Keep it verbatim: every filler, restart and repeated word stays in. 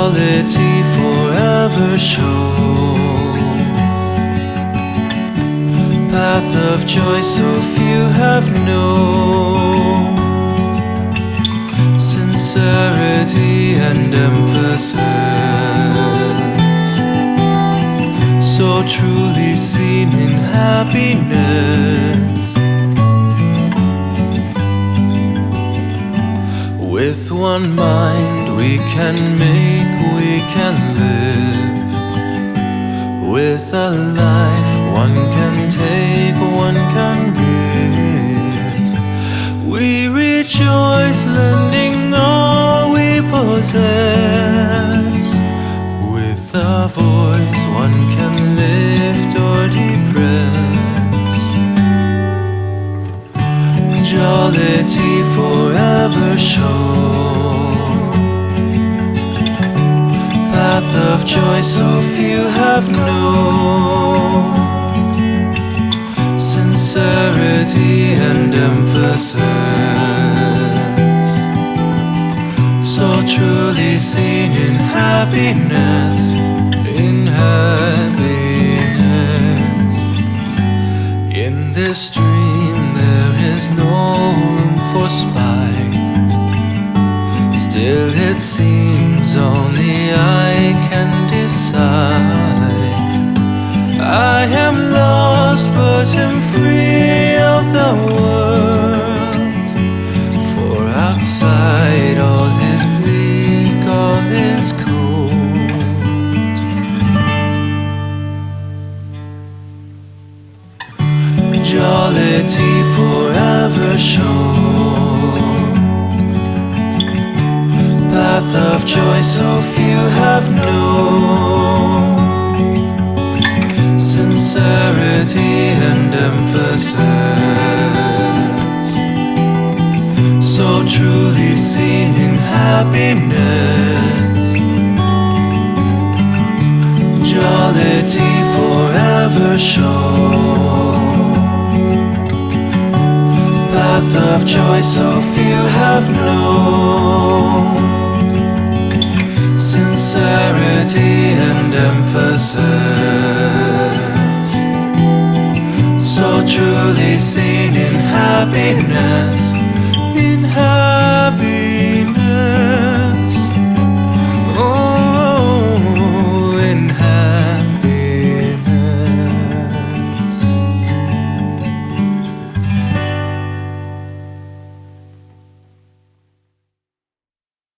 jollity forever show, path of joy so few have known, sincerity and emphasis, so truly seen in happiness. With one mind we can make, we can live. With a life one can take, one can give. We rejoice lending all we possess. With a voice one can lift or depress. Jollity forever show, path of joy so few have known, sincerity and emphasis, so truly seen in happiness, in happiness. In this dream there is no room for spite, still it seems only I can decide. I am lost but am free of the world, for outside all is bleak, all is cold. Jollity forever show, path of joy so few have known, sincerity and emphasis, so truly seen in happiness. Jollity forever show, path of joy so few have known, sincerity and emphasis, so truly seen in happiness.